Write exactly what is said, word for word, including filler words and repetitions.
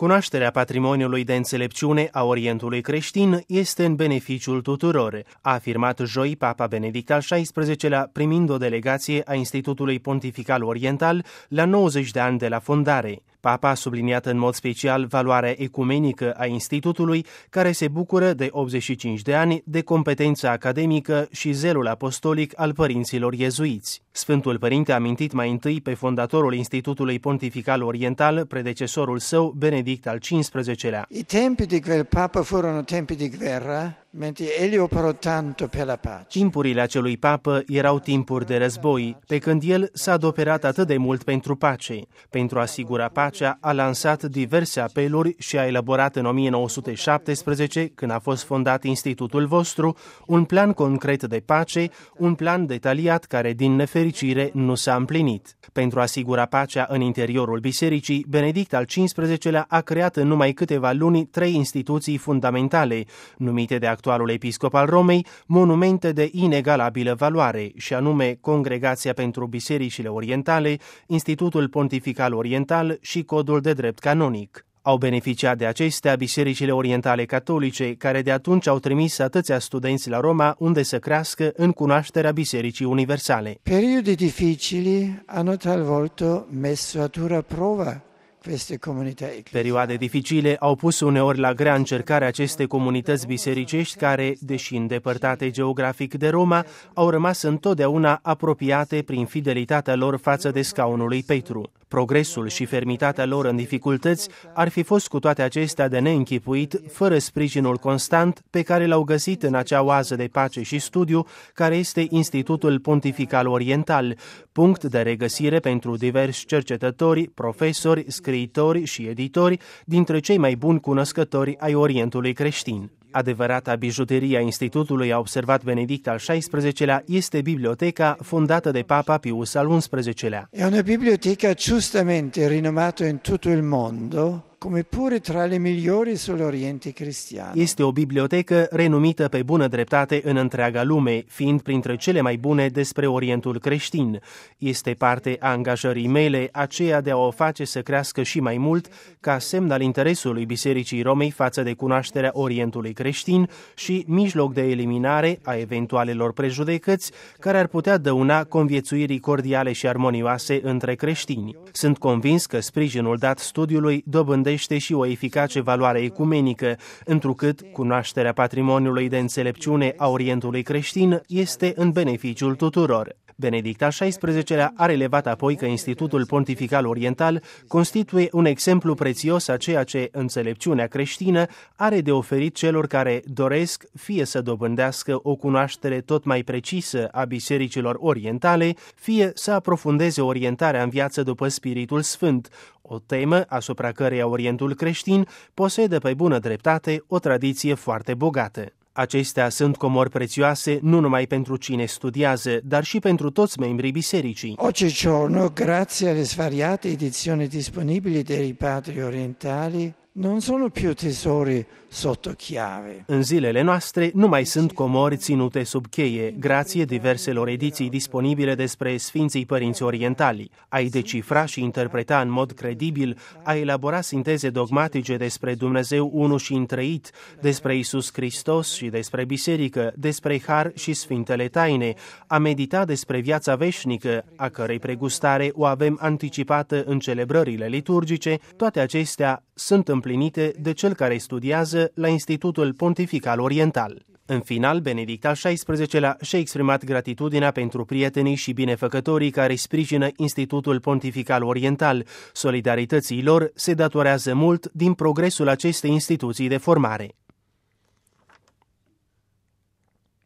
Cunoașterea patrimoniului de înțelepciune a Orientului creștin este în beneficiul tuturor, a afirmat joi Papa Benedict al șaisprezecelea, primind o delegație a Institutului Pontifical Oriental la nouăzeci de ani de la fondare. Papa a subliniat în mod special valoarea ecumenică a Institutului, care se bucură de optzeci și cinci de ani de competență academică și zelul apostolic al părinților iezuiți. Sfântul Părinte a amintit mai întâi pe fondatorul Institutului Pontifical Oriental, predecesorul său, Benedict al cincisprezecelea. I tempi di quel Papa furono tempi di guerra, mentre egli operò tanto per la pace. Timpurile acelui papă erau timpuri de război, pe când el s-a adoperat atât de mult pentru pace. Pentru a asigura pacea, a lansat diverse apeluri și a elaborat în o mie nouă sute șaptesprezece, când a fost fondat institutul vostru, un plan concret de pace, un plan detaliat care, din nefericire, nu s-a împlinit. Pentru a asigura pacea în interiorul bisericii, Benedict al cincisprezecelea a creat în numai câteva luni trei instituții fundamentale, numite de actualul episcop al Romei, monumente de inegalabilă valoare, și anume Congregația pentru Bisericile Orientale, Institutul Pontifical Oriental și Codul de Drept Canonic. Au beneficiat de acestea bisericile orientale catolice, care de atunci au trimis atâția studenți la Roma, unde să crească în cunoașterea Bisericii Universale. Periodi dificili hanno talvolta messo a dura prova queste comunità ecclesiali. Perioade dificile au pus uneori la grea încercare aceste comunități bisericești care, deși îndepărtate geografic de Roma, au rămas întotdeauna apropiate prin fidelitatea lor față de scaunul lui Petru. Progresul și fermitatea lor în dificultăți ar fi fost cu toate acestea de neînchipuit, fără sprijinul constant pe care l-au găsit în acea oază de pace și studiu, care este Institutul Pontifical Oriental, punct de regăsire pentru diversi cercetători, profesori, scriitori și editori, dintre cei mai buni cunoscători ai Orientului creștin. Adevărata bijuterie a Institutului, a observat Benedict al șaisprezecelea, este biblioteca fondată de Papa Pius al unsprezecelea. È una biblioteca giustamente rinomata in tutto il mondo, come pure tra le migliori sull'Oriente cristiano. Este o bibliotecă renumită pe bună dreptate în întreaga lume, fiind printre cele mai bune despre Orientul creștin. Este parte a angajării mele, aceea de a o face să crească și mai mult, ca semn al interesului Bisericii Romei față de cunoașterea Orientului creștin și mijloc de eliminare a eventualelor prejudecăți care ar putea dăuna conviețuirii cordiale și armonioase între creștini. Sunt convins că sprijinul dat studiului dobândește și o eficace valoare ecumenică, întrucât cunoașterea patrimoniului de înțelepciune a Orientului creștin este în beneficiul tuturor. Benedict al șaisprezecelea a relevat apoi că Institutul Pontifical Oriental constituie un exemplu prețios a ceea ce înțelepciunea creștină are de oferit celor care doresc fie să dobândească o cunoaștere tot mai precisă a bisericilor orientale, fie să aprofundeze orientarea în viață după Spiritul Sfânt, o temă asupra căreia Orientul creștin posedă pe bună dreptate o tradiție foarte bogată. Acestea sunt comori prețioase nu numai pentru cine studiază, dar și pentru toți membrii bisericii. Oggigiorno, grazie alle svariate edizioni disponibili dei padri orientali, non sono più tesori sotto chiave. În zilele noastre nu mai sunt comori ținute sub cheie, grație diverselor ediții disponibile despre Sfinții Părinți Orientali. Ai decifra și interpreta în mod credibil, a elabora sinteze dogmatice despre Dumnezeu unu și întreit, despre Iisus Hristos și despre biserică, despre har și sfintele taine, a medita despre viața veșnică, a cărei pregustare o avem anticipată în celebrările liturgice, toate acestea sunt împlinite de cel care studiază la Institutul Pontifical Oriental. În final, Benedict al șaisprezecelea și-a exprimat gratitudinea pentru prietenii și binefăcătorii care sprijină Institutul Pontifical Oriental. Solidarității lor se datorează mult din progresul acestei instituții de formare.